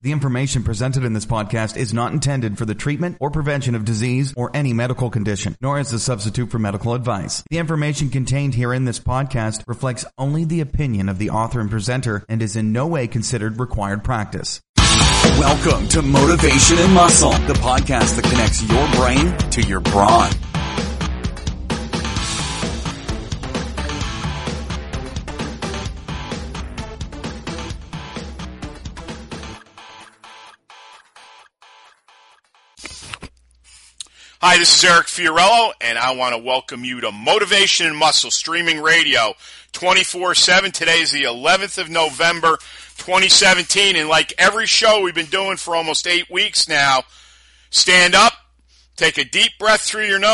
The information presented in this podcast is not intended for the treatment or prevention of disease or any medical condition, nor as a substitute for medical advice. The information contained here in this podcast reflects only the opinion of the author and presenter and is in no way considered required practice. Welcome to Motivation and Muscle, the podcast that connects your brain to your brawn. Hi, this is Eric Fiorello, and I want to welcome you to Motivation and Muscle Streaming Radio 24/7. Today is the 11th of November, 2017, and like every show we've been doing for almost 8 weeks now, stand up, take a deep breath through your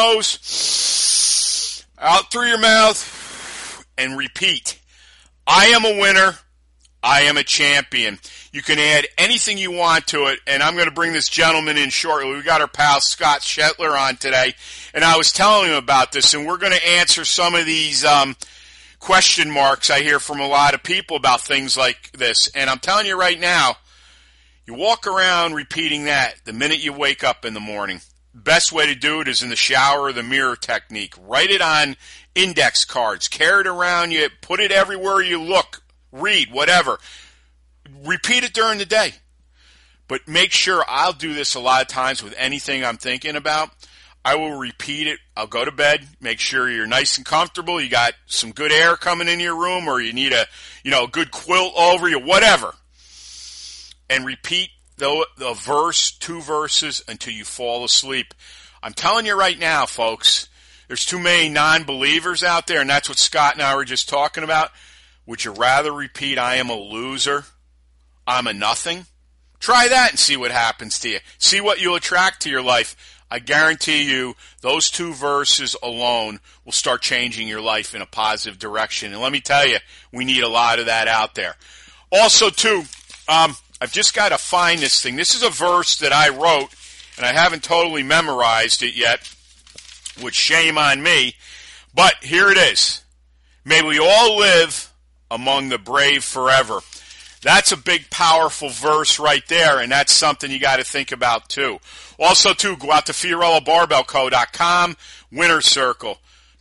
nose, out through your mouth, and repeat. I am a winner. I am a champion. You can add anything you want to it, and I'm going to bring this gentleman in shortly. We got our pal Scott Shetler on today, and I was telling him about this, and we're going to answer some of these question marks I hear from a lot of people about things like this. And I'm telling you right now, you walk around repeating that the minute you wake up in the morning. Best way to do it is in the shower or the mirror technique. Write it on index cards. Carry it around you. Put it everywhere you look. Read, whatever. Repeat it during the day. But make sure, I'll do this a lot of times with anything I'm thinking about. I will repeat it. I'll go to bed, make sure you're nice and comfortable. You got some good air coming in your room, or you need a good quilt over you, whatever. And repeat the verse, 2 verses until you fall asleep. I'm telling you right now, folks, there's too many non-believers out there, and that's what Scott and I were just talking about. Would you rather repeat, I am a loser, I'm a nothing? Try that and see what happens to you. See what you'll attract to your life. I guarantee you those 2 verses alone will start changing your life in a positive direction. And let me tell you, we need a lot of that out there. Also, too, I've just got to find this thing. This is a verse that I wrote, and I haven't totally memorized it yet, which shame on me. But here it is. May we all live among the brave forever. That's a big, powerful verse right there, and that's something you got to think about, too. Also, too, go out to FiorellaBarbellCo.com, Winner's Circle.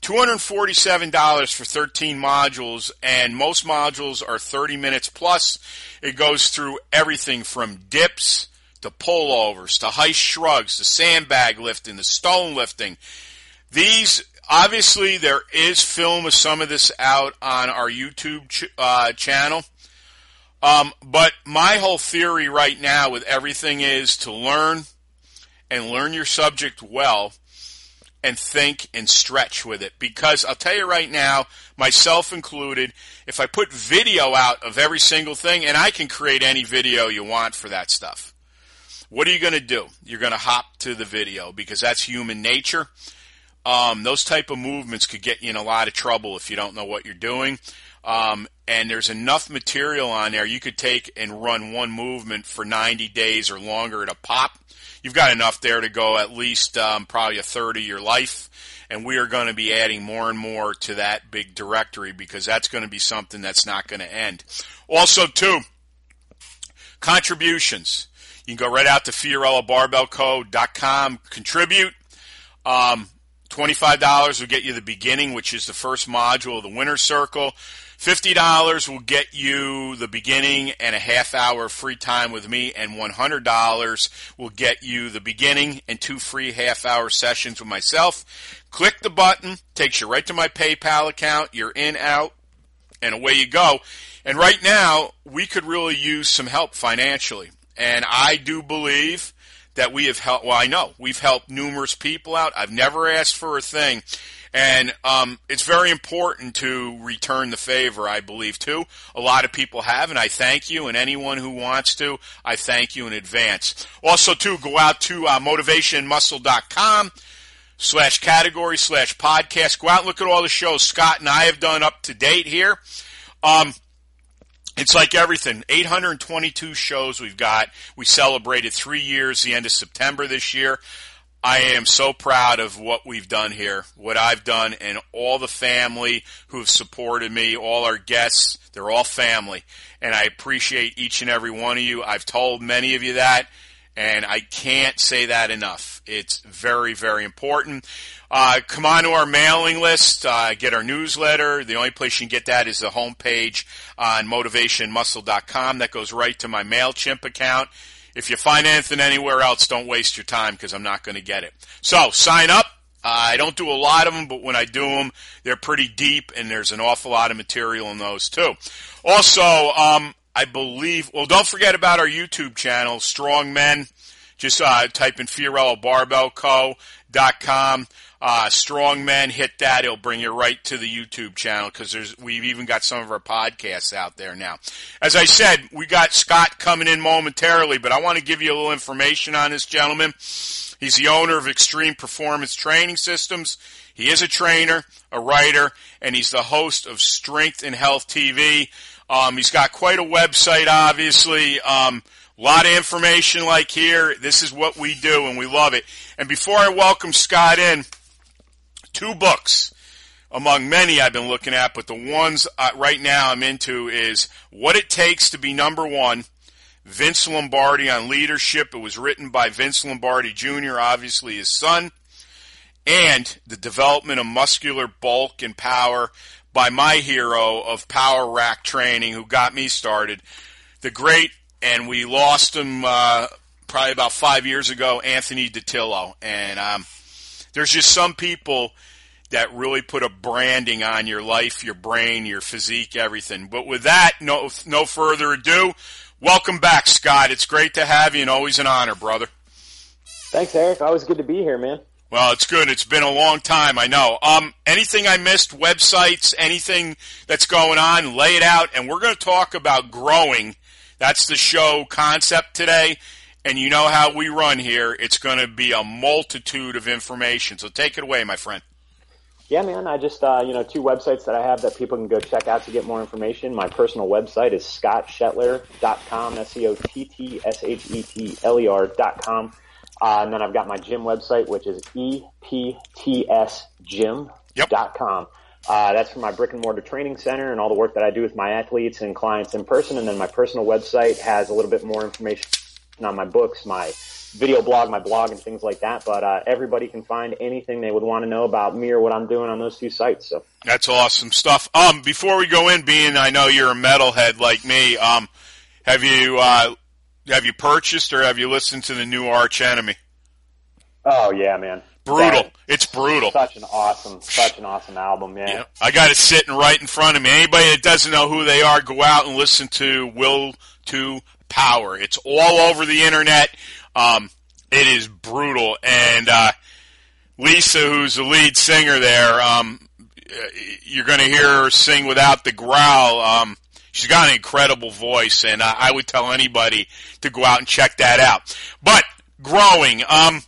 $247 for 13 modules, and most modules are 30 minutes plus. It goes through everything from dips to pullovers to high shrugs to sandbag lifting to stone lifting. These, obviously, there is film of some of this out on our YouTube channel. But my whole theory right now with everything is to learn your subject well and think and stretch with it. Because I'll tell you right now, myself included, if I put video out of every single thing, and I can create any video you want for that stuff, what are you going to do? You're going to hop to the video because that's human nature. Those type of movements could get you in a lot of trouble if you don't know what you're doing. And there's enough material on there you could take and run one movement for 90 days or longer at a pop. You've got enough there to go at least probably a third of your life. And we are going to be adding more and more to that big directory because that's going to be something that's not going to end. Also, too, contributions. You can go right out to FiorellaBarbellCo.com, contribute. $25 will get you the beginning, which is the first module of the Winner's Circle. $50 will get you the beginning and a half-hour free time with me, and $100 will get you the beginning and 2 free half-hour sessions with myself. Click the button, takes you right to my PayPal account. You're in, out, and away you go. And right now, we could really use some help financially. And I do believe that we have helped, well, I know, we've helped numerous people out. I've never asked for a thing. And it's very important to return the favor, I believe, too. A lot of people have, and I thank you. And anyone who wants to, I thank you in advance. Also, too, go out to motivationmuscle.com/category/podcast. Go out and look at all the shows Scott and I have done up to date here. It's like everything. 822 shows we've got. We celebrated 3 years the end of September this year. I am so proud of what we've done here, what I've done, and all the family who've supported me, all our guests. They're all family, and I appreciate each and every one of you. I've told many of you that, and I can't say that enough. It's very, very important. Come on to our mailing list, get our newsletter. The only place you can get that is the homepage on motivationmuscle.com. That goes right to my MailChimp account. If you find anything anywhere else, don't waste your time because I'm not going to get it. So sign up. I don't do a lot of them, but when I do them, they're pretty deep, and there's an awful lot of material in those too. Also, I believe, well, don't forget about our YouTube channel, Strong Men. Just type in FiorilloBarbellCo.com. Strong Men, hit that. It'll bring you right to the YouTube channel because we've even got some of our podcasts out there now. As I said, we got Scott coming in momentarily, but I want to give you a little information on this gentleman. He's the owner of Extreme Performance Training Systems. He is a trainer, a writer, and he's the host of Strength and Health TV. He's got quite a website, obviously. A lot of information like here. This is what we do, and we love it. And before I welcome Scott in, 2 books among many I've been looking at, but the ones right now I'm into is What It Takes to Be Number One, Vince Lombardi on Leadership. It was written by Vince Lombardi Jr., obviously his son, and The Development of Muscular Bulk and Power by my hero of Power Rack Training, who got me started, the great, and we lost him probably about 5 years ago, Anthony DiTillo. And there's just some people that really put a branding on your life, your brain, your physique, everything. But with that, no further ado, welcome back, Scott. It's great to have you, and always an honor, brother. Thanks, Eric. Always good to be here, man. Well, it's good. It's been a long time, I know. Anything I missed, websites, anything that's going on, lay it out. And we're going to talk about growing. That's the show concept today. And you know how we run here. It's going to be a multitude of information. So take it away, my friend. Yeah, man. I just, 2 websites that I have that people can go check out to get more information. My personal website is scottshetler.com, SCOTTSHETLER.com. And then I've got my gym website, which is EPTSgym.com. That's for my brick and mortar training center and all the work that I do with my athletes and clients in person. And then my personal website has a little bit more information on my books, my video blog, my blog, and things like that. But everybody can find anything they would want to know about me or what I'm doing on those 2 sites. So that's awesome stuff. Before we go in, being I know you're a metalhead like me, have you purchased or have you listened to the new Arch Enemy? Oh yeah, man. Brutal. It's brutal. Such an awesome album, man. Yeah. I got it sitting right in front of me. Anybody that doesn't know who they are, go out and listen to Will to Power. It's all over the internet. It is brutal. And Lisa, who's the lead singer there, you're going to hear her sing without the growl. She's got an incredible voice, and I would tell anybody to go out and check that out. But growing,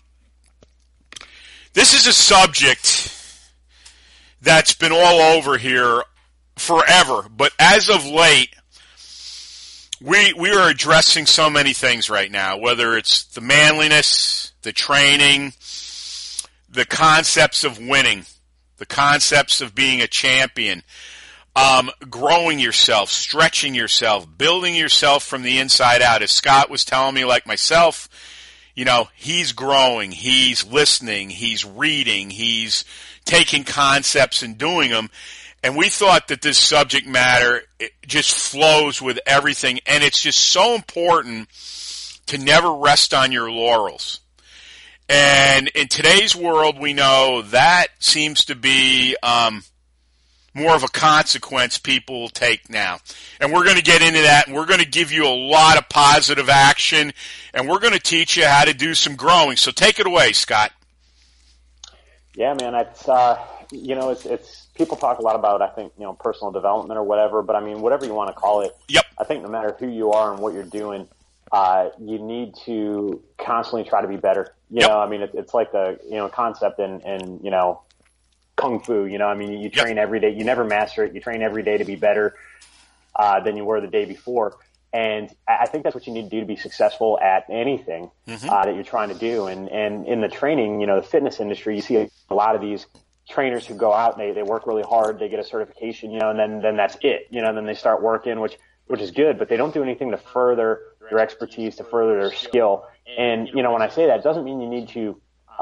this is a subject that's been all over here forever, but as of late, we are addressing so many things right now, whether it's the manliness, the training, the concepts of winning, the concepts of being a champion, growing yourself, stretching yourself, building yourself from the inside out. As Scott was telling me, like myself, he's growing, he's listening, he's reading, he's taking concepts and doing them. And we thought that this subject matter just flows with everything, and it's just so important to never rest on your laurels. And in today's world, we know that seems to be more of a consequence people will take now. And we're going to get into that, and we're going to give you a lot of positive action, and we're going to teach you how to do some growing. So take it away, Scott. Yeah, man, it's people talk a lot about, I think, personal development or whatever, but I mean, whatever you want to call it. Yep. I think no matter who you are and what you're doing, you need to constantly try to be better. You know, I mean, it's like the, concept in Kung Fu, I mean, you train every day, you never master it. You train every day to be better, than you were the day before. And I think that's what you need to do to be successful at anything that you're trying to do. And in the training, the fitness industry, you see a lot of these trainers who go out and they work really hard, they get a certification, and then that's it, then they start working, which is good, but they don't do anything to further their expertise, to further their skill. And, when I say that, it doesn't mean you need to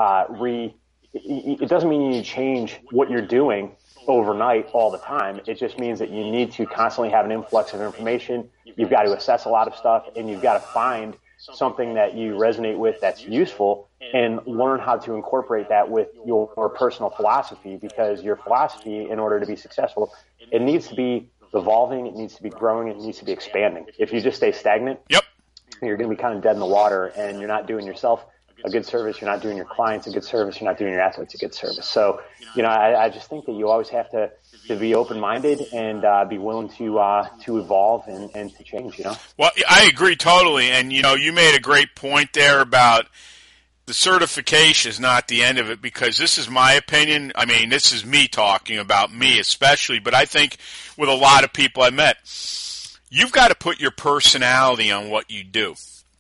it doesn't mean you need to change what you're doing overnight all the time. It just means that you need to constantly have an influx of information. You've got to assess a lot of stuff, and you've got to find something that you resonate with that's useful and learn how to incorporate that with your personal philosophy, because your philosophy, in order to be successful, it needs to be evolving, it needs to be growing, it needs to be expanding. If you just stay stagnant, you're going to be kind of dead in the water, and you're not doing yourself a good service, you're not doing your clients a good service, you're not doing your athletes a good service. So, I just think that you always have to be open-minded and be willing to evolve and to change, Well, I agree totally. And, you made a great point there about the certification is not the end of it, because this is my opinion. I mean, this is me talking about me especially, but I think with a lot of people I met, you've got to put your personality on what you do.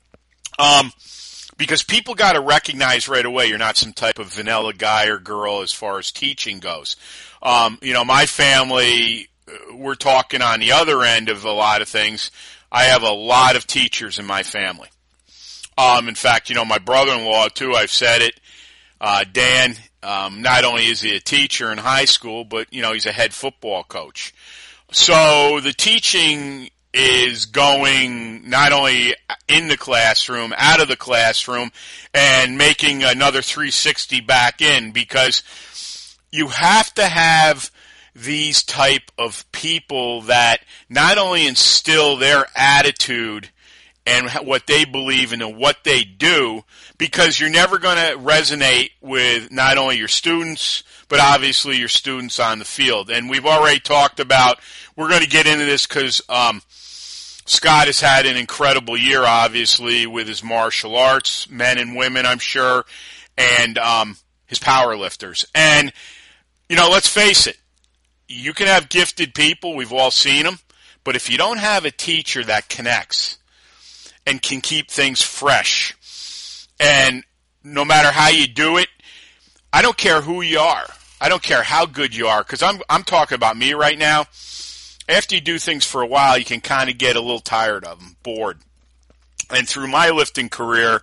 Because people got to recognize right away you're not some type of vanilla guy or girl as far as teaching goes. My family, we're talking on the other end of a lot of things. I have a lot of teachers in my family. In fact, my brother-in-law too, I've said it, Dan, not only is he a teacher in high school, but, he's a head football coach. So the teaching is going not only in the classroom, out of the classroom, and making another 360 back in, because you have to have these type of people that not only instill their attitude and what they believe in and what they do, because you're never going to resonate with not only your students, but obviously your students on the field. And we've already talked about, we're going to get into this because Scott has had an incredible year, obviously, with his martial arts, men and women, I'm sure, and his power lifters. And, let's face it, you can have gifted people, we've all seen them, but if you don't have a teacher that connects and can keep things fresh, and no matter how you do it, I don't care who you are. I don't care how good you are, because I'm talking about me right now. After you do things for a while, you can kind of get a little tired of them, bored. And through my lifting career,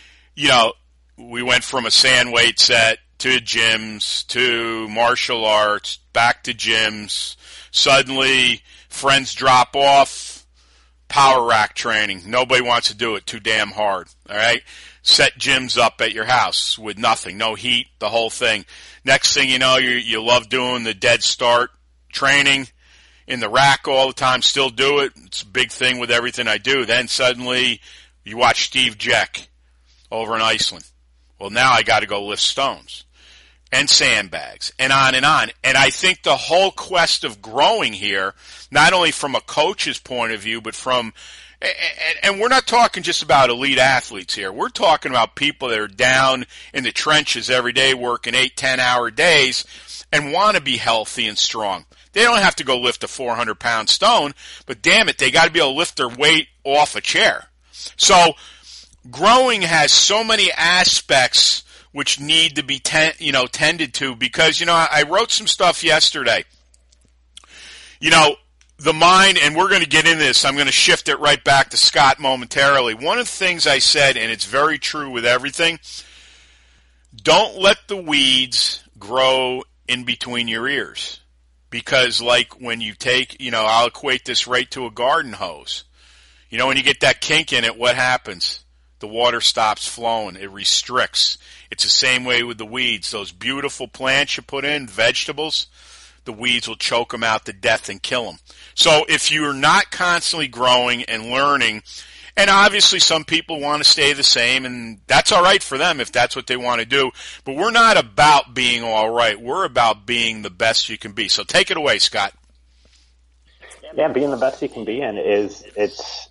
we went from a sand weight set to gyms to martial arts, back to gyms. Suddenly, friends drop off, power rack training. Nobody wants to do it, too damn hard, all right? Set gyms up at your house with nothing, no heat, the whole thing. Next thing you know, you love doing the dead start training in the rack all the time, still do it. It's a big thing with everything I do. Then suddenly you watch Steve Jeck over in Iceland. Well, now I got to go lift stones and sandbags and on and on. And I think the whole quest of growing here, not only from a coach's point of view, but from, and we're not talking just about elite athletes here. We're talking about people that are down in the trenches every day working 8, 10-hour days and want to be healthy and strong. They don't have to go lift a 400-pound stone, but damn it, they got to be able to lift their weight off a chair. So growing has so many aspects which need to be tended to, because, I wrote some stuff yesterday. The mind, and we're going to get into this, I'm going to shift it right back to Scott momentarily. One of the things I said, and it's very true with everything, don't let the weeds grow in between your ears. Because like when you take, I'll equate this right to a garden hose. When you get that kink in it, what happens? The water stops flowing. It restricts. It's the same way with the weeds. Those beautiful plants you put in, vegetables, the weeds will choke them out to death and kill them. So if you're not constantly growing and learning, and obviously some people want to stay the same, and that's all right for them if that's what they want to do. But we're not about being all right. We're about being the best you can be. So take it away, Scott. Yeah, being the best you can be in it's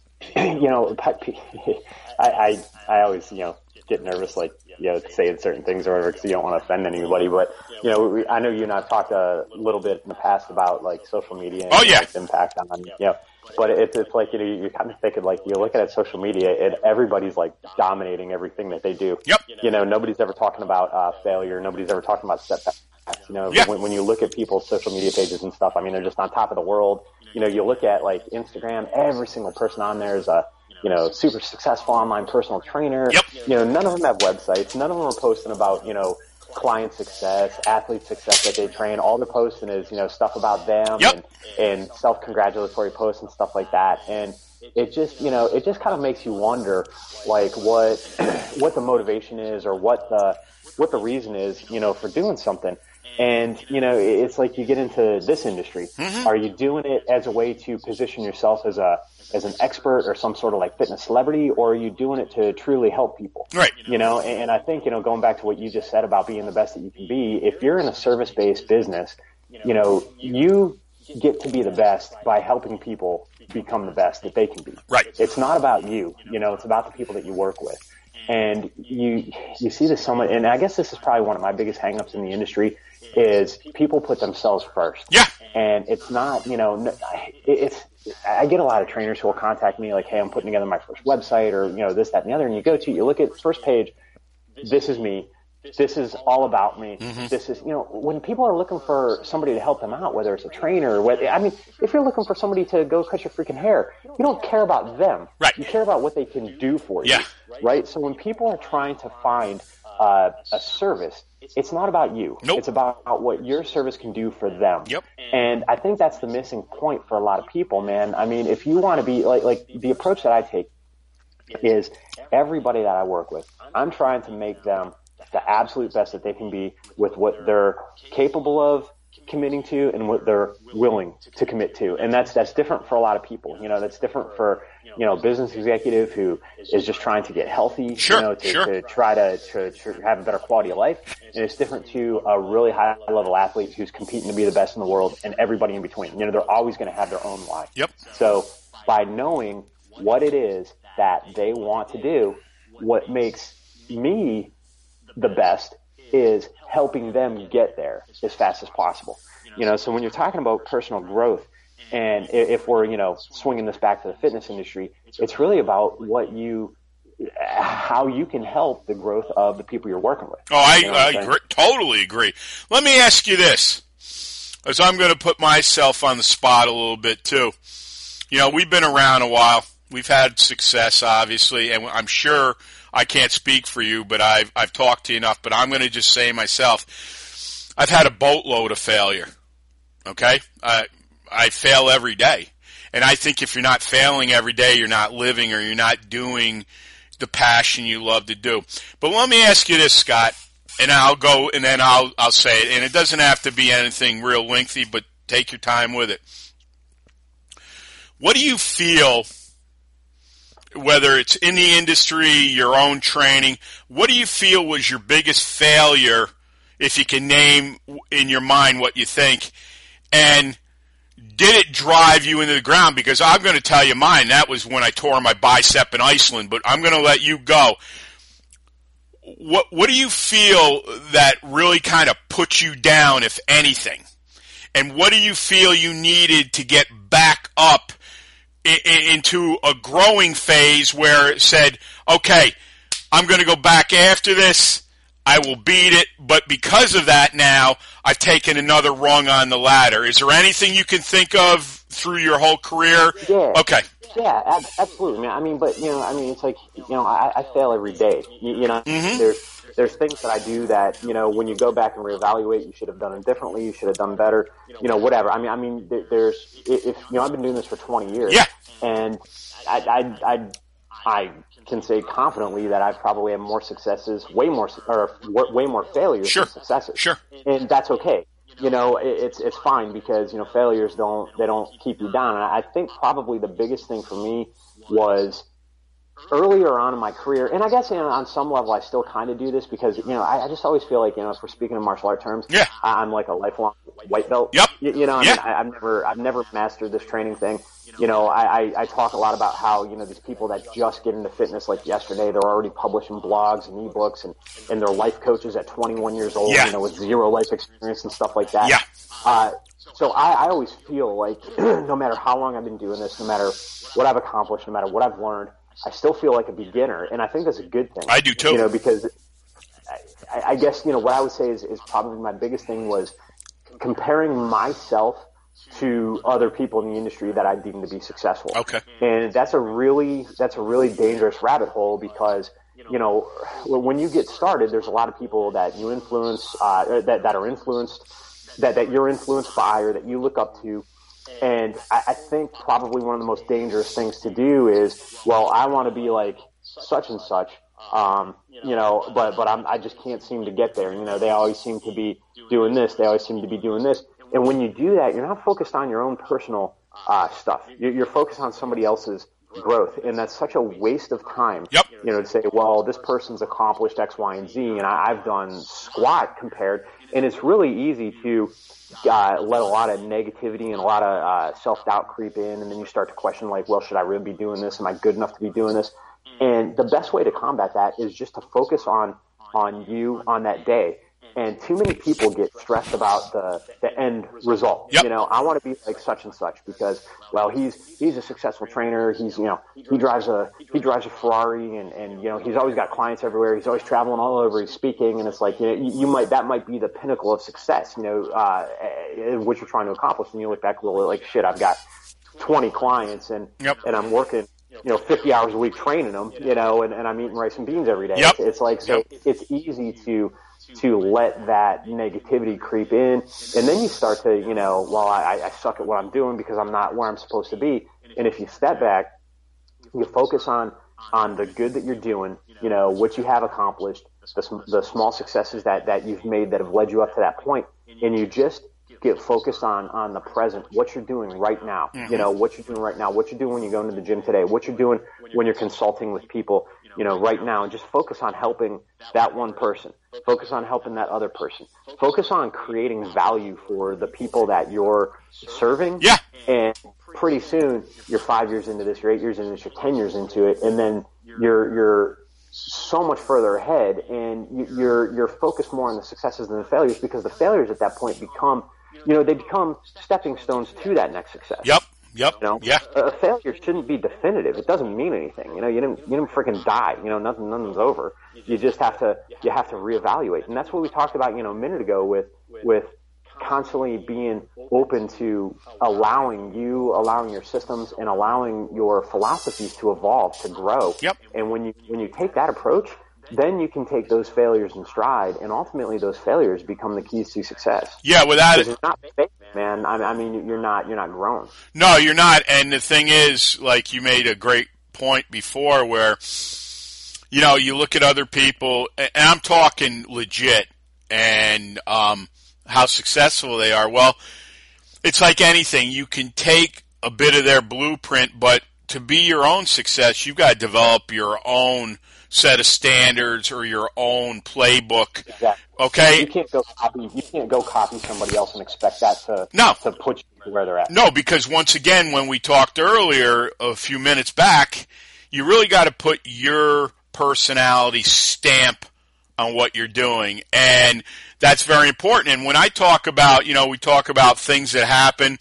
I always, get nervous, saying certain things or whatever, because you don't want to offend anybody. But, I know you and I have talked a little bit in the past about, social media and its impact on, but it's like, you're kind of thinking, like, you look at social media and everybody's like dominating everything that they do. Yep. Nobody's ever talking about failure. Nobody's ever talking about setbacks. When you look at people's social media pages and stuff, I mean, they're just on top of the world. You look at like Instagram, every single person on there is a, super successful online personal trainer. Yep. None of them have websites. None of them are posting about, client success, athlete success that they train. All they're posting is, stuff about them and self-congratulatory posts and stuff like that. And it just kind of makes you wonder, like, what the motivation is, or what the reason is, for doing something. And, it's like you get into this industry. Mm-hmm. Are you doing it as a way to position yourself as an expert or some sort of like fitness celebrity, or are you doing it to truly help people? Right. And I think, going back to what you just said about being the best that you can be, if you're in a service-based business, you get to be the best by helping people become the best that they can be. Right. It's not about you, it's about the people that you work with. And you see this so much, and I guess this is probably one of my biggest hangups in the industry, is people put themselves first. Yeah. And it's not, I get a lot of trainers who will contact me like, hey, I'm putting together my first website, or, this, that, and the other. And you look at the first page, this is me. This is all about me. Mm-hmm. This is, when people are looking for somebody to help them out, whether it's a trainer, if you're looking for somebody to go cut your freaking hair, you don't care about them. Right. You care about what they can do for you. Yeah. Right. So when people are trying to find a service, it's not about you. Nope. It's about what your service can do for them. Yep. And I think that's the missing point for a lot of people, man. I mean, if you want to be like the approach that I take is everybody that I work with, I'm trying to make them the absolute best that they can be with what they're capable of committing to and what they're willing to commit to. And that's different for a lot of people. That's different for, a business executive who is just trying to get healthy, to try to have a better quality of life. And it's different to a really high level athlete who's competing to be the best in the world, and everybody in between. They're always going to have their own why. Yep. So by knowing what it is that they want to do, what makes me the best is helping them get there as fast as possible. So when you're talking about personal growth, and if we're, swinging this back to the fitness industry, it's really about how you can help the growth of the people you're working with. Oh, I agree, totally agree. Let me ask you this, as I'm going to put myself on the spot a little bit too. We've been around a while. We've had success, obviously, and I'm sure I can't speak for you, but I've talked to you enough, but I'm going to just say myself, I've had a boatload of failure. Okay? I fail every day. And I think if you're not failing every day, you're not living, or you're not doing the passion you love to do. But let me ask you this, Scott, and I'll go and then I'll say it. And it doesn't have to be anything real lengthy, but take your time with it. What do you feel, whether it's in the industry, your own training, what do you feel was your biggest failure, if you can name in your mind what you think, and did it drive you into the ground? Because I'm going to tell you mine. That was when I tore my bicep in Iceland, but I'm going to let you go. What do you feel that really kind of put you down, if anything? And what do you feel you needed to get back up into a growing phase where it said, okay, I'm going to go back after this, I will beat it, but because of that now, I've taken another rung on the ladder. Is there anything you can think of through your whole career? Yeah. Okay. Yeah, absolutely, man. It's like, I fail every day. Mm-hmm. There's things that I do that, when you go back and reevaluate, you should have done it differently, you should have done better, whatever. I've been doing this for 20 years. Yeah. And I can say confidently that I probably have more successes, way more failures Sure. than successes. Sure. And that's okay. It's fine, because, failures don't keep you down. And I think probably the biggest thing for me was earlier on in my career, and I guess, on some level I still kind of do this because, I just always feel like, if we're speaking in martial art terms, yeah, I'm like a lifelong white belt. Yep. I've never mastered this training thing. I talk a lot about how, these people that just get into fitness like yesterday, they're already publishing blogs and ebooks and they're life coaches at 21 years old, with zero life experience and stuff like that. Yeah. So I always feel like no matter how long I've been doing this, no matter what I've accomplished, no matter what I've learned, I still feel like a beginner. And I think that's a good thing. I do too. Because I guess, what I would say is probably my biggest thing was comparing myself to other people in the industry that I deem to be successful. Okay. And that's a really dangerous rabbit hole because, when you get started, there's a lot of people that you influence, that are influenced, that you're influenced by or that you look up to. And I think probably one of the most dangerous things to do is, well, I want to be like such and such, but I just can't seem to get there. They always seem to be doing this. They always seem to be doing this. And when you do that, you're not focused on your own personal stuff. You're focused on somebody else's growth. And that's such a waste of time, Yep. To say, well, this person's accomplished X, Y, and Z, and I've done squat compared. And it's really easy to let a lot of negativity and a lot of self-doubt creep in, and then you start to question, like, well, should I really be doing this? Am I good enough to be doing this? And the best way to combat that is just to focus on you on that day. And too many people get stressed about the end result. Yep. I want to be like such and such because, well, he's a successful trainer. He's, he drives a Ferrari and he's always got clients everywhere. He's always traveling all over. He's speaking. And it's like, that might be the pinnacle of success, what you're trying to accomplish. And you look back, well, like, shit, I've got 20 clients and I'm working, 50 hours a week training them, and I'm eating rice and beans every day. Yep. It's like, so it's easy to let that negativity creep in. And then you start to, well, I suck at what I'm doing because I'm not where I'm supposed to be. And if you step back, you focus on the good that you're doing, what you have accomplished, the small successes that you've made that have led you up to that point. And you just get focused on the present, what you're doing right now, what you're doing right now, what you're doing when you go into the gym today, what you're doing when you're consulting with people, right now, and just focus on helping that one person, focus on helping that other person, focus on creating value for the people that you're serving. Yeah. And pretty soon you're 5 years into this, you're 8 years into this, you're 10 years into it. And then you're so much further ahead and you're focused more on the successes than the failures because the failures at that point become, they become stepping stones to that next success. Yep. Yeah. A failure shouldn't be definitive. It doesn't mean anything. You didn't freaking die. Nothing's over. You just have to reevaluate. And that's what we talked about, a minute ago with constantly being open to allowing your systems and allowing your philosophies to evolve, to grow. Yep. And when you take that approach, then you can take those failures in stride, and ultimately those failures become the keys to success. Yeah, without it, you're not fake, man. I mean, you're not grown. No, you're not. And the thing is, like you made a great point before, where you look at other people, and I'm talking legit, and how successful they are. Well, it's like anything. You can take a bit of their blueprint, but to be your own success, you've got to develop your own set of standards or your own playbook. Exactly. Okay? You can't go copy somebody else and expect that to put you where they're at. No, because once again, when we talked earlier a few minutes back, you really got to put your personality stamp on what you're doing. And that's very important. And when I talk about, we talk about things that happen.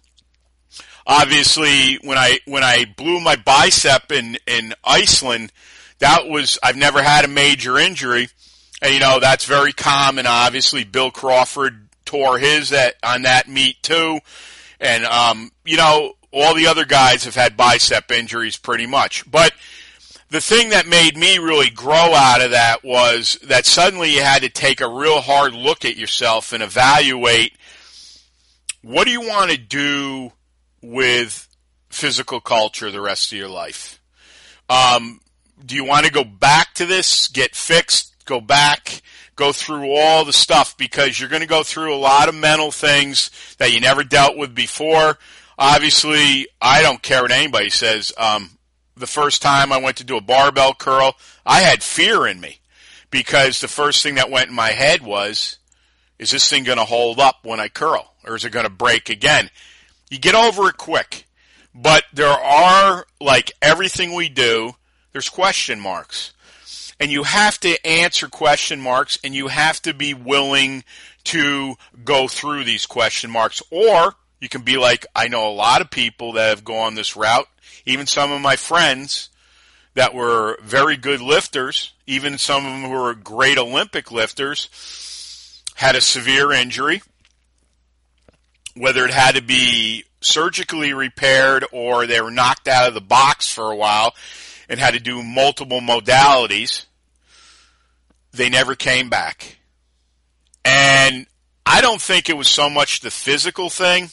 Obviously, when I blew my bicep in Iceland, I've never had a major injury. And, that's very common. Obviously, Bill Crawford tore his on that meet too. And, all the other guys have had bicep injuries pretty much. But the thing that made me really grow out of that was that suddenly you had to take a real hard look at yourself and evaluate, what do you want to do with physical culture the rest of your life? Do you want to go back to this, get fixed, go back, go through all the stuff? Because you're going to go through a lot of mental things that you never dealt with before. Obviously, I don't care what anybody says. the first time I went to do a barbell curl, I had fear in me because the first thing that went in my head was, is this thing going to hold up when I curl, or is it going to break again? You get over it quick. But there are, like everything we do, there's question marks. And you have to answer question marks, and you have to be willing to go through these question marks. Or you can be like, I know a lot of people that have gone this route, even some of my friends that were very good lifters, even some of them who were great Olympic lifters, had a severe injury, whether it had to be surgically repaired or they were knocked out of the box for a while and had to do multiple modalities. They never came back. And I don't think it was so much the physical thing.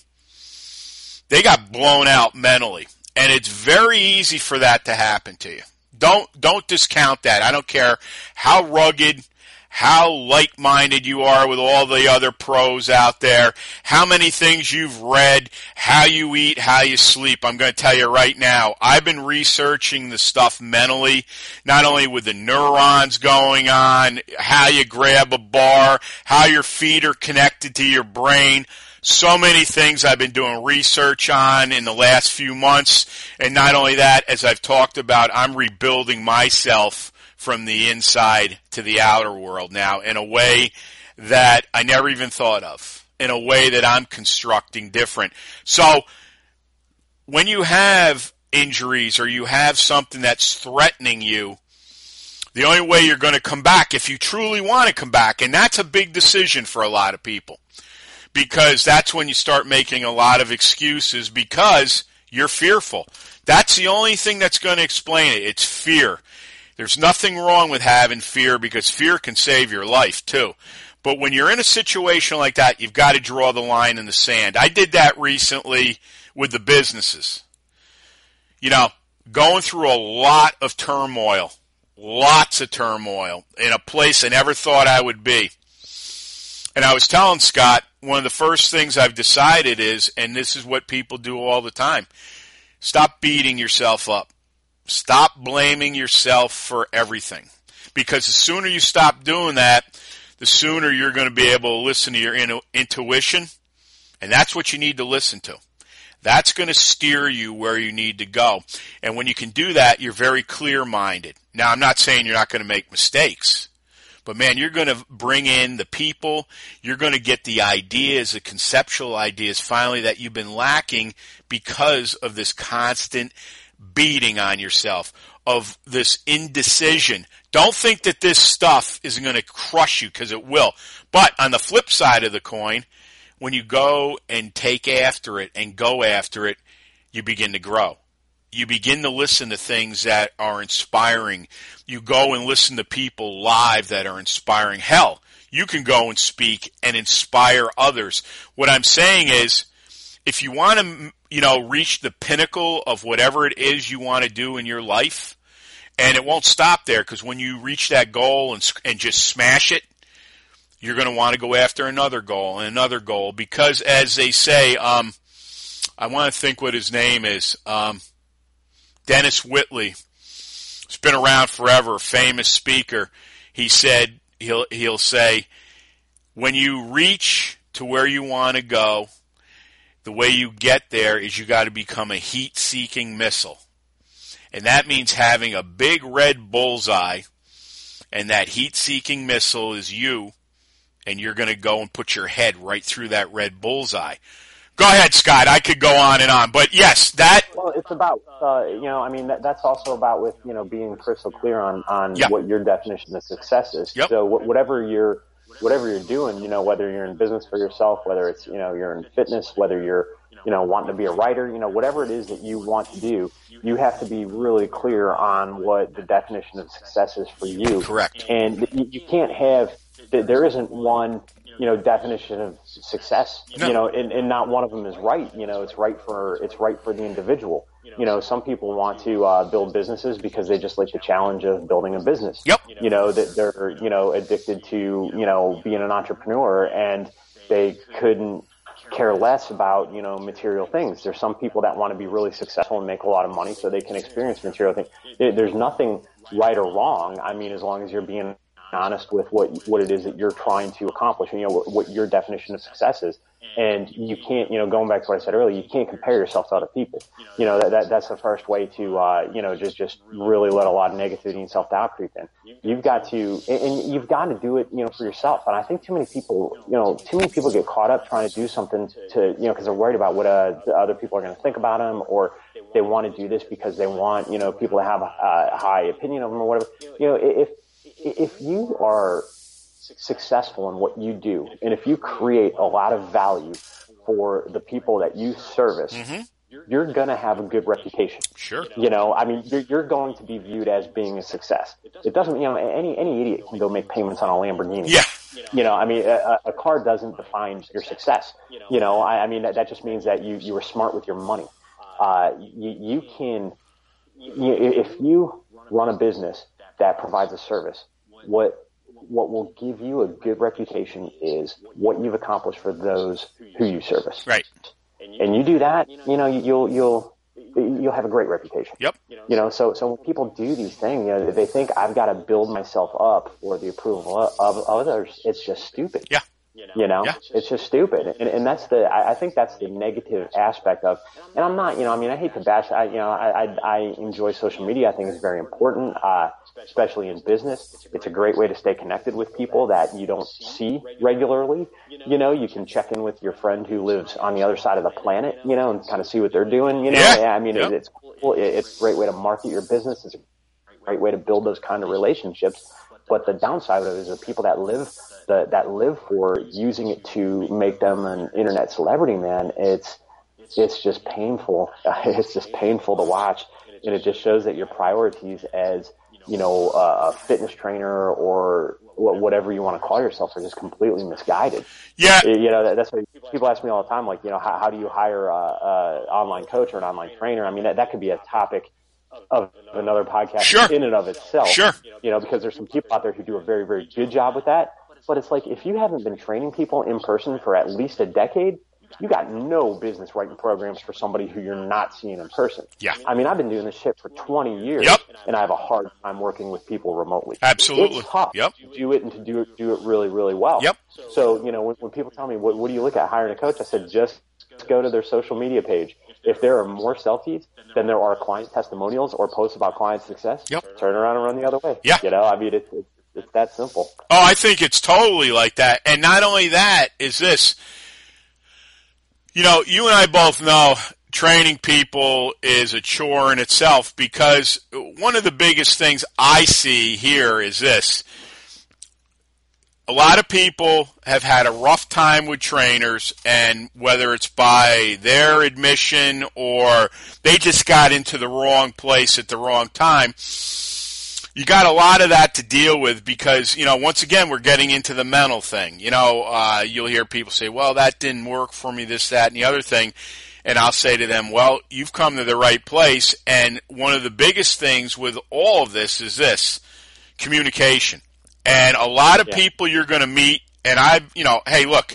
They got blown out mentally. And it's very easy for that to happen to you. Don't discount that. I don't care how rugged, how like-minded you are with all the other pros out there, how many things you've read, how you eat, how you sleep. I'm going to tell you right now, I've been researching the stuff mentally, not only with the neurons going on, how you grab a bar, how your feet are connected to your brain. So many things I've been doing research on in the last few months. And not only that, as I've talked about, I'm rebuilding myself from the inside to the outer world now in a way that I never even thought of, in a way that I'm constructing different. So when you have injuries or you have something that's threatening you, the only way you're going to come back, if you truly want to come back, and that's a big decision for a lot of people, because that's when you start making a lot of excuses because you're fearful. That's the only thing that's going to explain it. It's fear. There's nothing wrong with having fear because fear can save your life too. But when you're in a situation like that, you've got to draw the line in the sand. I did that recently with the businesses. You know, going through a lot of turmoil, lots of turmoil in a place I never thought I would be. And I was telling Scott, one of the first things I've decided is, and this is what people do all the time, stop beating yourself up. Stop blaming yourself for everything. Because the sooner you stop doing that, the sooner you're going to be able to listen to your intuition. And that's what you need to listen to. That's going to steer you where you need to go. And when you can do that, you're very clear-minded. Now, I'm not saying you're not going to make mistakes. But, man, you're going to bring in the people. You're going to get the ideas, the conceptual ideas, finally, that you've been lacking because of this constant beating on yourself, of this indecision. Don't think that this stuff isn't going to crush you, because it will. But on the flip side of the coin, when you go and take after it and go after it, you begin to grow. You begin to listen to things that are inspiring. You go and listen to people live that are inspiring. Hell, you can go and speak and inspire others. What I'm saying is, if you want to, reach the pinnacle of whatever it is you want to do in your life, and it won't stop there, because when you reach that goal and just smash it, you're going to want to go after another goal and another goal, because as they say, I want to think what his name is, Dennis Whitley. He's been around forever, famous speaker. He said, he'll say, when you reach to where you want to go, the way you get there is you got to become a heat-seeking missile. And that means having a big red bullseye, and that heat-seeking missile is you, and you're going to go and put your head right through that red bullseye. Go ahead, Scott. I could go on and on. But, yes, that... Well, it's about, that's also about with, being crystal clear on Yep. what your definition of success is. Yep. So whatever you're doing, whether you're in business for yourself, whether it's, you're in fitness, whether you're, wanting to be a writer, whatever it is that you want to do, you have to be really clear on what the definition of success is for you. Correct. And you can't have, there isn't one, definition of success, No. and not one of them is right. It's right for the individual. Some people want to build businesses because they just like the challenge of building a business. Yep. That they're, addicted to, being an entrepreneur, and they couldn't care less about, material things. There's some people that want to be really successful and make a lot of money so they can experience material things. There's nothing right or wrong. I mean, as long as you're being honest with what it is that you're trying to accomplish, and what your definition of success is. And you can't, going back to what I said earlier, you can't compare yourself to other people. That's the first way to, just really let a lot of negativity and self-doubt creep in. You've got to, and you've got to do it, for yourself. And I think too many people get caught up trying to do something to, because they're worried about what the other people are going to think about them, or they want to do this because they want, people to have a high opinion of them or whatever. If you are successful in what you do, and if you create a lot of value for the people that you service, you're going to have a good reputation. Sure. You're going to be viewed as being a success. It doesn't, any idiot can go make payments on a Lamborghini. Yeah. A car doesn't define your success. That just means that you were smart with your money. You can, if you run a business that provides a service, what will give you a good reputation is what you've accomplished for those who you service. Right. And you do that, you'll have a great reputation. Yep. So when people do these things, they think I've got to build myself up for the approval of others. It's just stupid. Yeah. It's just stupid. And that's I think that's the negative aspect of, and I'm not, I hate to bash, I enjoy social media. I think it's very important, especially in business. It's a great way to stay connected with people that you don't see regularly. You can check in with your friend who lives on the other side of the planet, and kind of see what they're doing, It's cool. It's a great way to market your business. It's a great way to build those kind of relationships. But the downside of it is the people that live for using it to make them an internet celebrity, man. It's just painful. It's just painful to watch, and it just shows that your priorities as a fitness trainer or whatever you want to call yourself are just completely misguided. Yeah. That's what people ask me all the time. Like, how do you hire a online coach or an online trainer? I mean, that could be a topic of another podcast in and of itself. Sure. Because there's some people out there who do a very, very good job with that. But it's like, if you haven't been training people in person for at least a decade, you got no business writing programs for somebody who you're not seeing in person. Yeah. I've been doing this shit for 20 years. Yep. And I have a hard time working with people remotely. Absolutely. It's tough to do it and to do it really, really well. Yep. So, when people tell me, what do you look at hiring a coach? I said, just go to their social media page. If there are more selfies than there are client testimonials or posts about client success, turn around and run the other way. Yeah. It's that simple. Oh, I think it's totally like that. And not only that is this, you and I both know training people is a chore in itself, because one of the biggest things I see here is this. A lot of people have had a rough time with trainers, and whether it's by their admission or they just got into the wrong place at the wrong time, you got a lot of that to deal with, because, once again, we're getting into the mental thing. You'll hear people say, well, that didn't work for me, this, that, and the other thing. And I'll say to them, well, you've come to the right place. And one of the biggest things with all of this is this: communication. And a lot of people you're going to meet, and hey, look,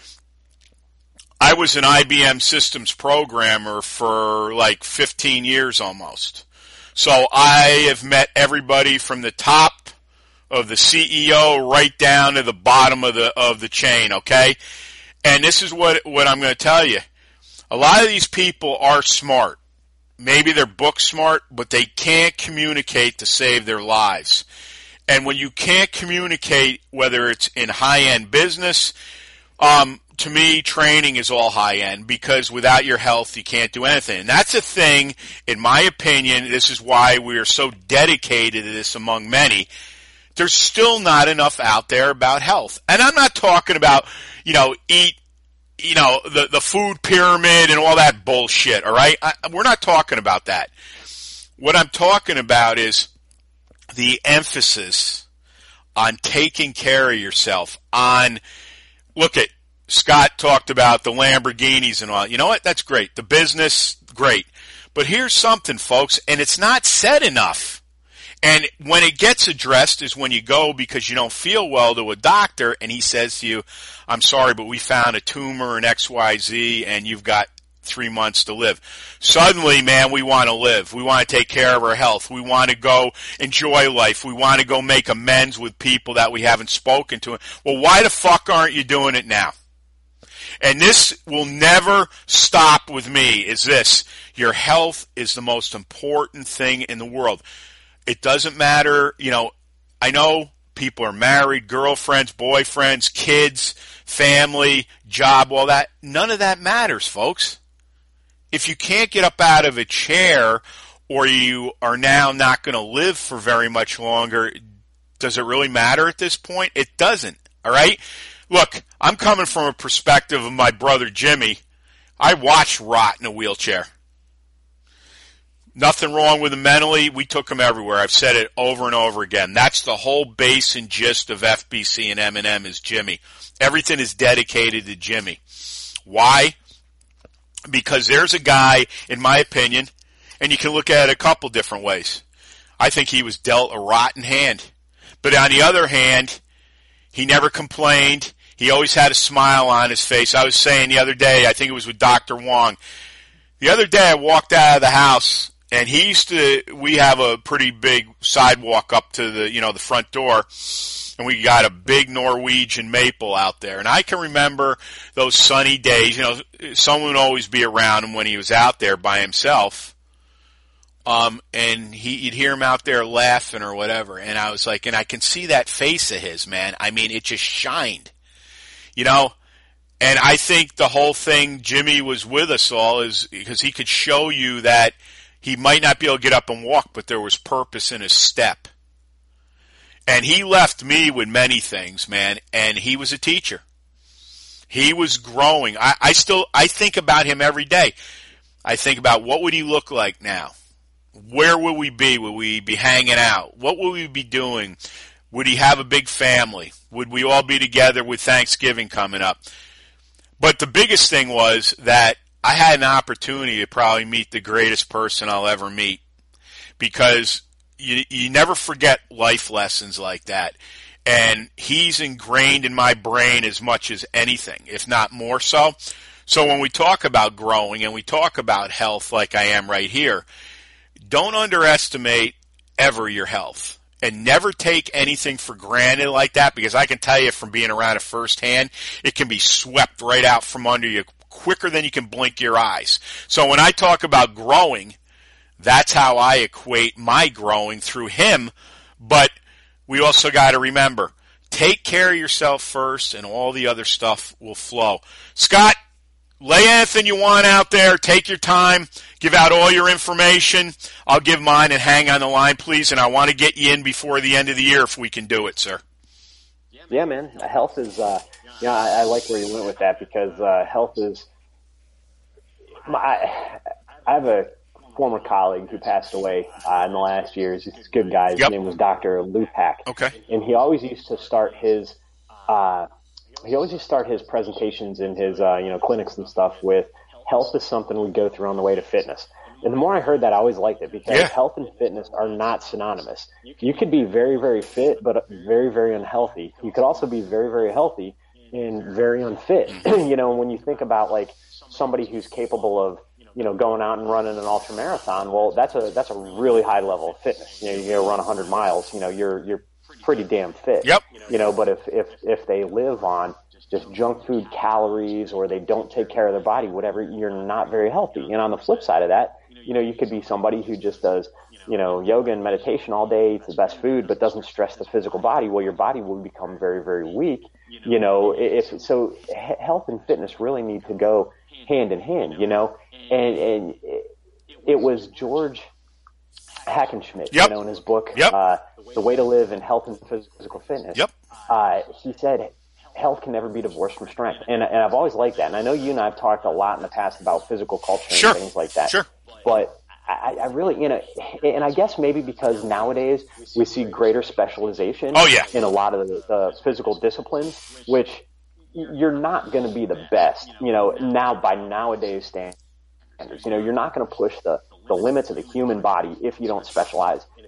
I was an IBM systems programmer for like 15 years almost. So I have met everybody from the top of the CEO right down to the bottom of the chain, okay? And this is what I'm going to tell you. A lot of these people are smart. Maybe they're book smart, but they can't communicate to save their lives. And when you can't communicate, whether it's in high-end business, to me, training is all high-end, because without your health, you can't do anything. And that's a thing, in my opinion, this is why we are so dedicated to this among many. There's still not enough out there about health. And I'm not talking about, eat, the food pyramid and all that bullshit, all right? We're not talking about that. What I'm talking about is the emphasis on taking care of yourself, look at, Scott talked about the Lamborghinis and all. You know what? That's great. The business, great. But here's something, folks, and it's not said enough. And when it gets addressed is when you go because you don't feel well to a doctor and he says to you, I'm sorry, but we found a tumor in XYZ and you've got 3 months to live. Suddenly, man, we want to live. We want to take care of our health. We want to go enjoy life. We want to go make amends with people that we haven't spoken to. Well, why the fuck aren't you doing it now? And this will never stop with me, is this. Your health is the most important thing in the world. It doesn't matter, I know people are married, girlfriends, boyfriends, kids, family, job, all that. None of that matters, folks. If you can't get up out of a chair or you are now not going to live for very much longer, does it really matter at this point? It doesn't, all right? Look, I'm coming from a perspective of my brother Jimmy. I watched rot in a wheelchair. Nothing wrong with him mentally. We took him everywhere. I've said it over and over again. That's the whole base and gist of FBC and M&M is Jimmy. Everything is dedicated to Jimmy. Why? Because there's a guy, in my opinion, and you can look at it a couple different ways. I think he was dealt a rotten hand. But on the other hand, he never complained. He always had a smile on his face. I was saying the other day, I think it was with Dr. Wong. The other day I walked out of the house and we have a pretty big sidewalk up to the front door, and we got a big Norwegian maple out there. And I can remember those sunny days, someone would always be around him when he was out there by himself. And you'd hear him out there laughing or whatever. And I was like, and I can see that face of his, man. I mean, it just shined, And I think the whole thing Jimmy was with us all is because he could show you that he might not be able to get up and walk, but there was purpose in his step. And he left me with many things, man, and he was a teacher. He was growing. I think about him every day. I think about what would he look like now? Where would we be? Would we be hanging out? What would we be doing? Would he have a big family? Would we all be together with Thanksgiving coming up? But the biggest thing was that I had an opportunity to probably meet the greatest person I'll ever meet, because you never forget life lessons like that. And he's ingrained in my brain as much as anything, if not more so. So when we talk about growing and we talk about health like I am right here, don't underestimate ever your health. And never take anything for granted like that, because I can tell you from being around it firsthand, it can be swept right out from under you quicker than you can blink your eyes. So when I talk about growing, that's how I equate my growing through him. But we also got to remember, take care of yourself first and all the other stuff will flow. Scott, lay anything you want out there. Take your time. Give out all your information. I'll give mine and hang on the line, please. And I want to get you in before the end of the year if we can do it, sir. Yeah, man. Health is, I like where you went with that, because health is, I have a former colleague who passed away in the last years. He's a good guy. His name was Dr. Lupak. Okay. And he always used to start his presentations in his, clinics and stuff with, health is something we go through on the way to fitness. And the more I heard that, I always liked it, because health and fitness are not synonymous. You could be very, very fit, but very, very unhealthy. You could also be very, very healthy and very unfit. When you think about like somebody who's capable of, going out and running an ultra marathon, well, that's a really high level of fitness. You're going to run 100 miles, you're pretty damn fit. Yep. But if they live on just junk food calories, or they don't take care of their body, whatever, you're not very healthy. And on the flip side of that, you could be somebody who just does, yoga and meditation all day, eats the best food, but doesn't stress the physical body. Well, your body will become very, very weak. Health and fitness really need to go hand in hand, and it was George Hackenschmidt, in his book, The Way to Live in Health and Physical Fitness. He said, health can never be divorced from strength. And I've always liked that. And I know you and I have talked a lot in the past about physical culture and things like that. Sure. But I really, and I guess maybe because nowadays we see greater specialization in a lot of the physical disciplines, which you're not going to be the best, now by nowadays standards. You're not going to push the limits of the human body if you don't specialize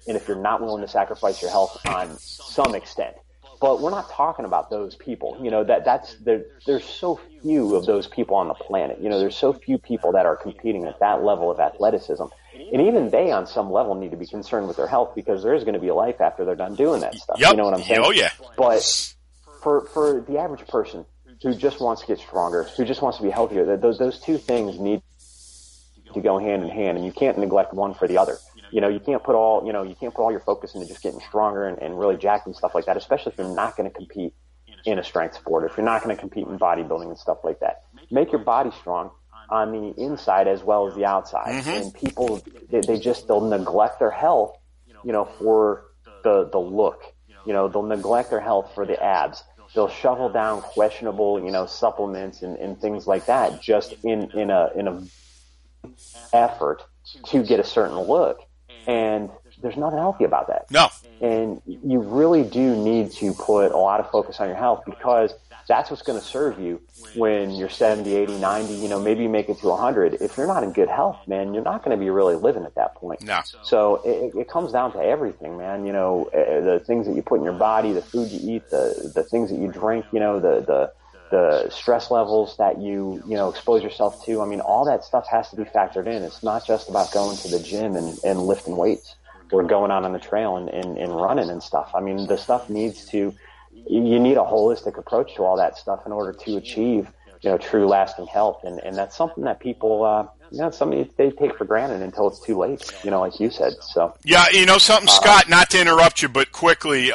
and if you're not willing to sacrifice your health on some extent. But we're not talking about those people. There's so few of those people on the planet. There's so few people that are competing at that level of athleticism. And even they, on some level, need to be concerned with their health, because there is going to be a life after they're done doing that stuff. Yep. You know what I'm saying? Oh, yeah. But for the average person who just wants to get stronger, who just wants to be healthier, those two things need to go hand in hand, and you can't neglect one for the other. You can't put all your focus into just getting stronger and really jacked and stuff like that, especially if you're not going to compete in a strength sport, or if you're not going to compete in bodybuilding and stuff like that. Make your body strong on the inside as well as the outside. Mm-hmm. And people, they'll neglect their health, for the look. They'll neglect their health for the abs. They'll shovel down questionable, supplements and things like that, just in a effort to get a certain look. And there's nothing healthy about that. No. And you really do need to put a lot of focus on your health, because that's what's going to serve you when you're 70, 80, 90, maybe you make it to 100. If you're not in good health, man, you're not going to be really living at that point. No. So it comes down to everything, man. The things that you put in your body, the food you eat, the things that you drink, the stress levels that you expose yourself to. I mean, all that stuff has to be factored in. It's not just about going to the gym and lifting weights, or going out on the trail and running and stuff. I mean, the stuff you need a holistic approach to all that stuff in order to achieve, true lasting health. And that's something that people, something they take for granted until it's too late, like you said. So. Yeah. Something, Scott, not to interrupt you, but quickly,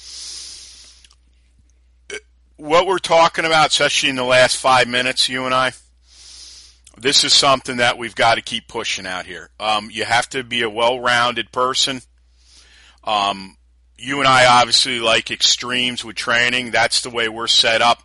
what we're talking about, especially in the last 5 minutes, you and I, this is something that we've got to keep pushing out here. You have to be a well-rounded person. You and I obviously like extremes with training. That's the way we're set up.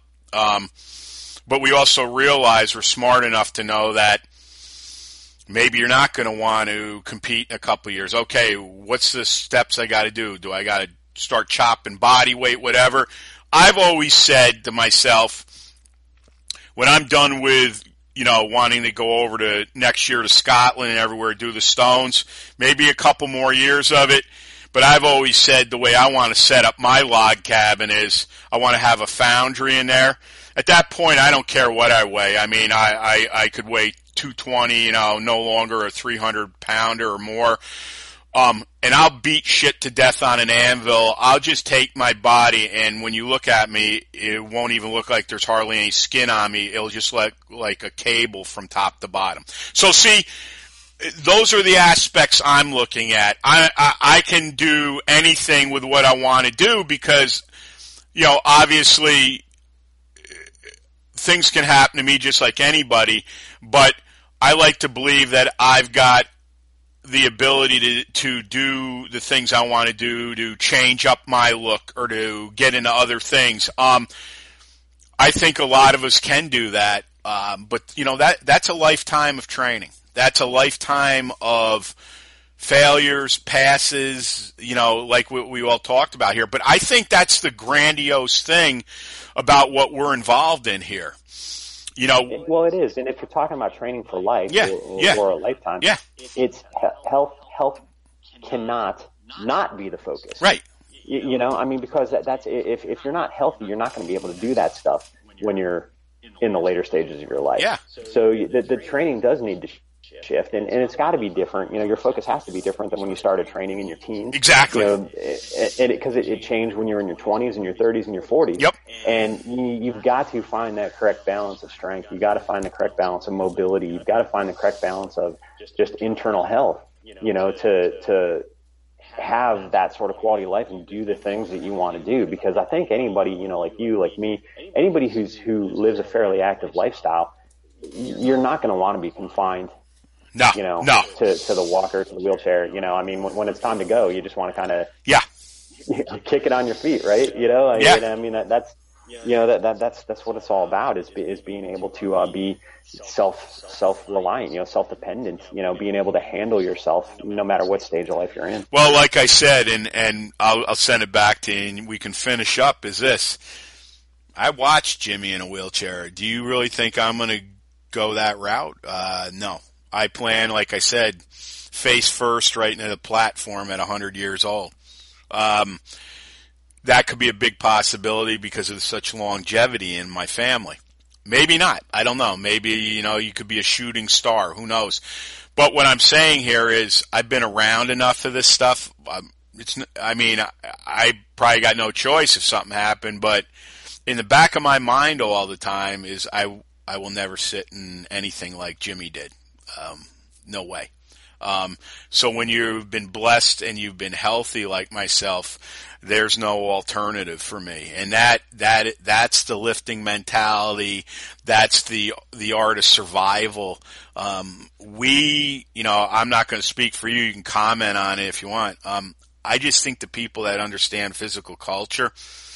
But we also realize we're smart enough to know that maybe you're not going to want to compete in a couple of years. Okay, what's the steps I got to do? Do I got to start chopping body weight, whatever? I've always said to myself, when I'm done with, wanting to go over to next year to Scotland and everywhere, do the stones, maybe a couple more years of it. But I've always said the way I want to set up my log cabin is I want to have a foundry in there. At that point, I don't care what I weigh. I mean, I could weigh 220, no longer a 300-pounder or more. And I'll beat shit to death on an anvil. I'll just take my body, and when you look at me, it won't even look like there's hardly any skin on me. It'll just look like a cable from top to bottom. So see, those are the aspects I'm looking at. I can do anything with what I want to do because, obviously things can happen to me just like anybody, but I like to believe that I've got the ability to do the things I want to do, to change up my look or to get into other things. I think a lot of us can do that. But that's a lifetime of training. That's a lifetime of failures, passes, like we all talked about here. But I think that's the grandiose thing about what we're involved in here. Well, it is. And if you're talking about training for life or a lifetime, it's health cannot not be the focus. Right. Because that's, if you're not healthy, you're not going to be able to do that stuff when you're in the later stages of your life. Yeah. So the training does need to shift, and it's got to be different. Your focus has to be different than when you started training in your teens. Exactly. Because it changed when you were in your 20s and your 30s and your 40s. Yep. And you've got to find that correct balance of strength. You've got to find the correct balance of mobility. You've got to find the correct balance of just internal health, to have that sort of quality of life and do the things that you want to do. Because I think anybody, like you, like me, anybody who lives a fairly active lifestyle, you're not going to want to be confined No. To the walker, to the wheelchair. When it's time to go, you just want to kind of kick it on your feet, right? That's what it's all about, is being able to be self-reliant, self-dependent, being able to handle yourself no matter what stage of life you're in. Well, like I said, and I'll send it back to you and we can finish up, is this. I watched Jimmy in a wheelchair. Do you really think I'm going to go that route? No. I plan, like I said, face first right into the platform at 100 years old. That could be a big possibility because of such longevity in my family. Maybe not. I don't know. Maybe, you could be a shooting star. Who knows? But what I'm saying here is I've been around enough of this stuff. I probably got no choice if something happened, but in the back of my mind all the time is I will never sit in anything like Jimmy did. No way. So when you've been blessed and you've been healthy like myself, there's no alternative for me. And that's the lifting mentality. That's the art of survival. I'm not going to speak for you. You can comment on it if you want. I just think the people that understand physical culture,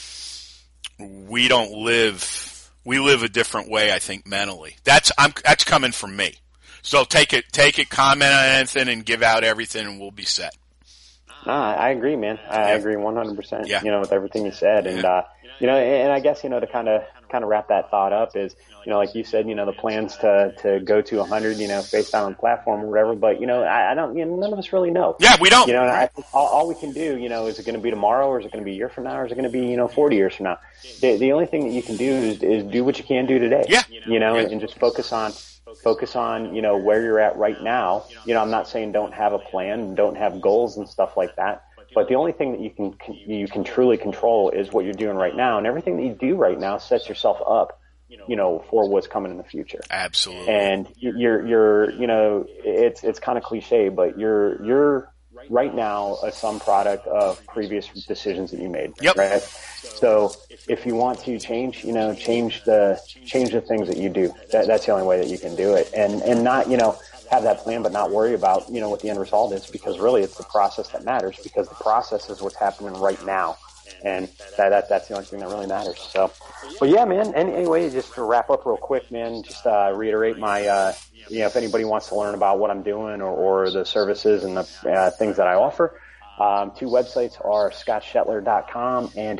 we live a different way, I think, mentally. That's coming from me. So take it, comment on anything, and give out everything, and we'll be set. I agree, man. I agree 100%. Yeah. With everything you said, and and I guess to kind of wrap that thought up is like you said, the plans to go to 100, based on the platform or whatever. But I don't, none of us really know. Yeah, we don't. And I think all we can do, is it going to be tomorrow, or is it going to be a year from now, or is it going to be 40 years from now? The only thing that you can do is do what you can do today. Yeah. And just focus on where you're at right now. I'm not saying don't have a plan, don't have goals and stuff like that. But the only thing that you can truly control is what you're doing right now, and everything that you do right now sets yourself up, for what's coming in the future. Absolutely. And you're it's kind of cliche, but you're right now a sum product of previous decisions that you made. Yep. Right. So if you want to change the things that you do, that's the only way that you can do it, and not have that plan, but not worry about what the end result is, because really it's the process that matters, because the process is what's happening right now, and that's the only thing that really matters. So, but yeah, man. Anyway, just to wrap up real quick, man, just reiterate my if anybody wants to learn about what I'm doing or the services and the things that I offer. Two websites are scottshetler.com and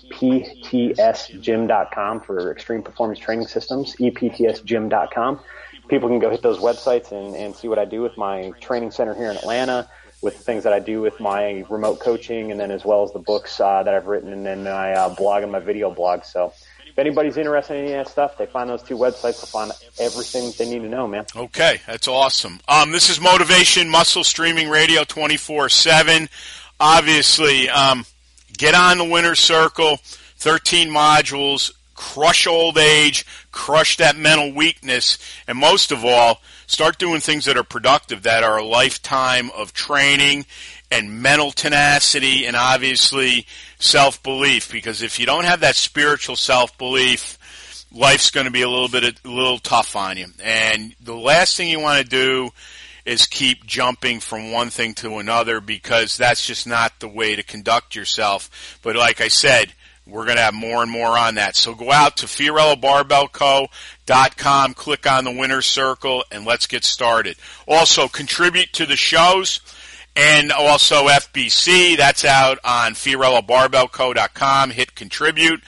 eptsgym.com for extreme performance training systems, eptsgym.com. People can go hit those websites and see what I do with my training center here in Atlanta, with the things that I do with my remote coaching, and then as well as the books that I've written, and then my blog and my video blog. So if anybody's interested in any of that stuff, they find those two websites, they'll find everything they need to know, man. Okay, that's awesome. This is Motivation Muscle Streaming Radio 24/7. Obviously, get on the winner's circle, 13 modules, crush old age, crush that mental weakness, and most of all, start doing things that are productive, that are a lifetime of training and mental tenacity and obviously self-belief, because if you don't have that spiritual self-belief, life's going to be a little tough on you. And the last thing you want to do is keep jumping from one thing to another, because that's just not the way to conduct yourself. But like I said, we're going to have more and more on that. So go out to FiorilloBarbellCo.com, click on the winner's circle, and let's get started. Also, contribute to the shows, and also FBC. That's out on FiorilloBarbellCo.com. Hit contribute.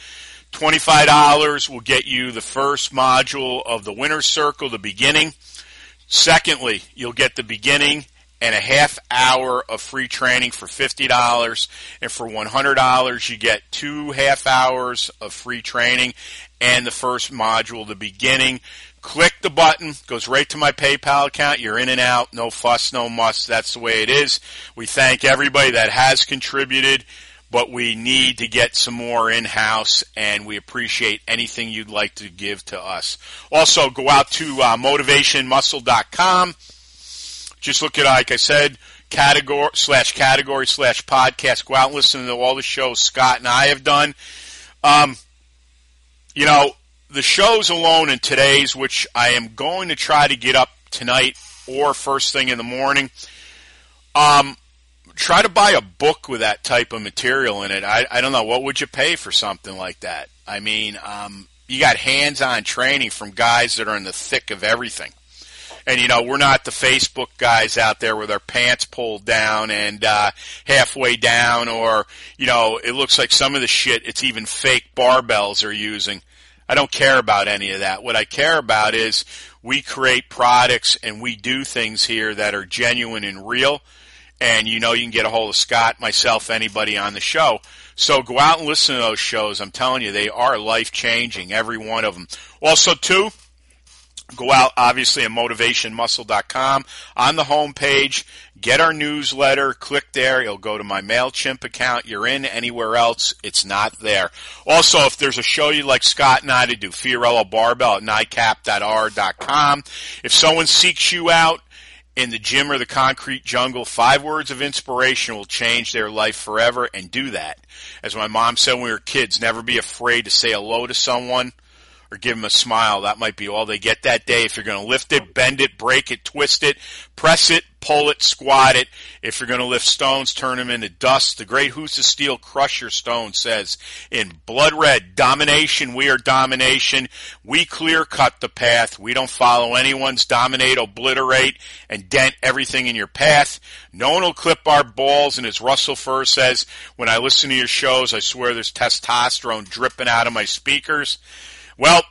$25 will get you the first module of the winner's circle, the beginning. Secondly, you'll get the beginning and a half hour of free training for $50. And for $100, you get 2 half hours of free training and the first module, the beginning. Click the button, goes right to my PayPal account. You're in and out, no fuss, no muss. That's the way it is. We thank everybody that has contributed, but we need to get some more in-house, and we appreciate anything you'd like to give to us. Also, go out to motivationmuscle.com. Just look at, like I said, category/podcast. Go out and listen to all the shows Scott and I have done. The shows alone in today's, which I am going to try to get up tonight or first thing in the morning, try to buy a book with that type of material in it. I don't know. What would you pay for something like that? I mean, you got hands-on training from guys that are in the thick of everything. And, we're not the Facebook guys out there with our pants pulled down and halfway down, or, it looks like some of the shit, it's even fake barbells are using. I don't care about any of that. What I care about is we create products and we do things here that are genuine and real. And you can get a hold of Scott, myself, anybody on the show. So go out and listen to those shows. I'm telling you, they are life-changing, every one of them. Also, too, go out, obviously, at motivationmuscle.com. On the homepage, get our newsletter. Click there. It'll go to my MailChimp account. You're in. Anywhere else, it's not there. Also, if there's a show you'd like Scott and I to do, Fiorello Barbell at NICAP.R.com. If someone seeks you out in the gym or the concrete jungle, 5 words of inspiration will change their life forever, and do that. As my mom said when we were kids, never be afraid to say hello to someone or give them a smile. That might be all they get that day. If you're going to lift it, bend it, break it, twist it, press it, pull it, squat it. If you're going to lift stones, turn them into dust. The great Who's to Steel Crusher Stone says in blood red, domination, we are domination. We clear cut the path. We don't follow anyone's. Dominate, obliterate, and dent everything in your path. No one will clip our balls. And as Russell Furr says, when I listen to your shows, I swear there's testosterone dripping out of my speakers. Well,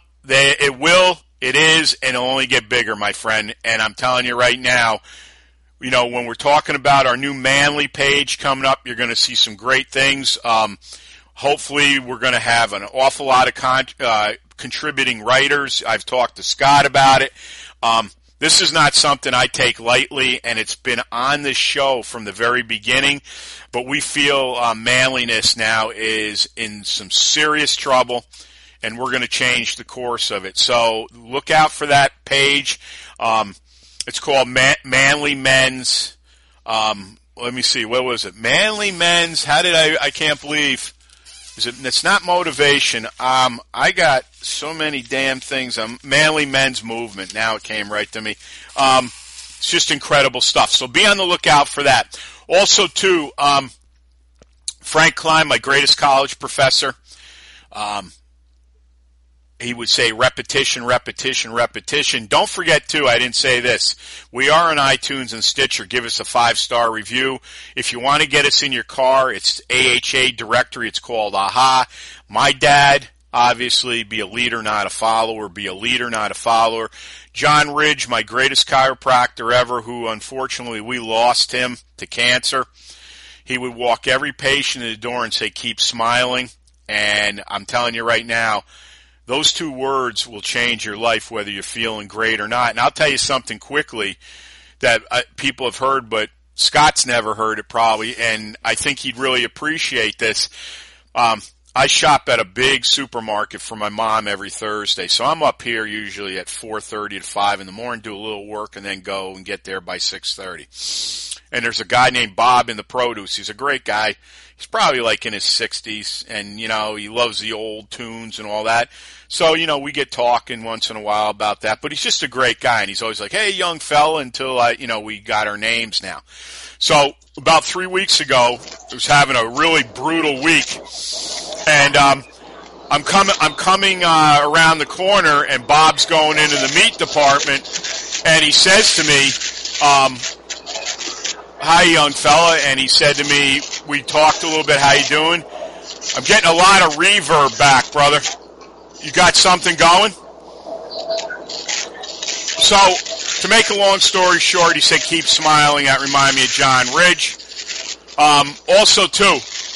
it is, and it'll only get bigger, my friend. And I'm telling you right now, when we're talking about our new Manly page coming up, you're going to see some great things. Hopefully, we're going to have an awful lot of contributing writers. I've talked to Scott about it. This is not something I take lightly, and it's been on this show from the very beginning. But we feel manliness now is in some serious trouble, and we're going to change the course of it. So look out for that page. It's called Manly Men's. Let me see. What was it? Manly Men's. I can't believe. It's not motivation. I got so many damn things. Manly Men's Movement. Now it came right to me. It's just incredible stuff. So be on the lookout for that. Also, too, Frank Klein, my greatest college professor, he would say repetition, repetition, repetition. Don't forget, too, I didn't say this. We are on iTunes and Stitcher. Give us a 5-star review. If you want to get us in your car, it's AHA directory. It's called AHA. My dad, obviously, be a leader, not a follower. Be a leader, not a follower. John Ridge, my greatest chiropractor ever, who unfortunately we lost him to cancer. He would walk every patient in the door and say, keep smiling. And I'm telling you right now, those 2 words will change your life whether you're feeling great or not. And I'll tell you something quickly that people have heard, but Scott's never heard it probably, and I think he'd really appreciate this. I shop at a big supermarket for my mom every Thursday, so I'm up here usually at 4:30 to 5 in the morning, do a little work, and then go and get there by 6:30. And there's a guy named Bob in the produce. He's a great guy. He's probably like in his 60s, and, he loves the old tunes and all that. So, we get talking once in a while about that, but he's just a great guy, and he's always like, hey, young fella, until we got our names now. So about 3 weeks ago, I was having a really brutal week, and I'm coming around the corner, and Bob's going into the meat department, and he says to me, hi, young fella, and he said to me, we talked a little bit, how you doing? I'm getting a lot of reverb back, brother. You got something going? So, to make a long story short, he said, keep smiling. That reminded me of John Ridge. Also, too,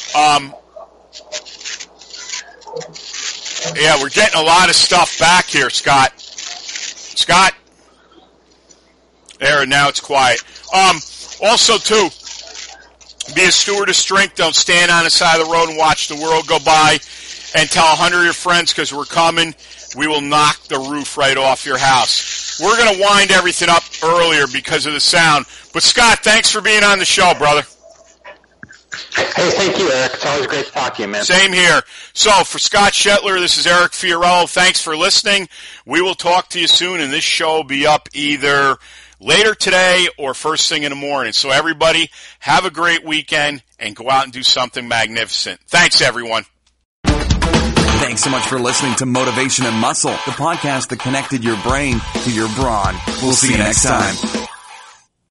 we're getting a lot of stuff back here, Scott. Scott? There, now it's quiet. Also, too, be a steward of strength. Don't stand on the side of the road and watch the world go by. And tell 100 of your friends, because we're coming. We will knock the roof right off your house. We're going to wind everything up earlier because of the sound. But, Scott, thanks for being on the show, brother. Hey, thank you, Eric. It's always great to talk to you, man. Same here. So, for Scott Shetler, this is Eric Fiorello. Thanks for listening. We will talk to you soon, and this show will be up either later today or first thing in the morning. So, everybody, have a great weekend and go out and do something magnificent. Thanks, everyone. Thanks so much for listening to Motivation and Muscle, the podcast that connected your brain to your brawn. We'll see you next time.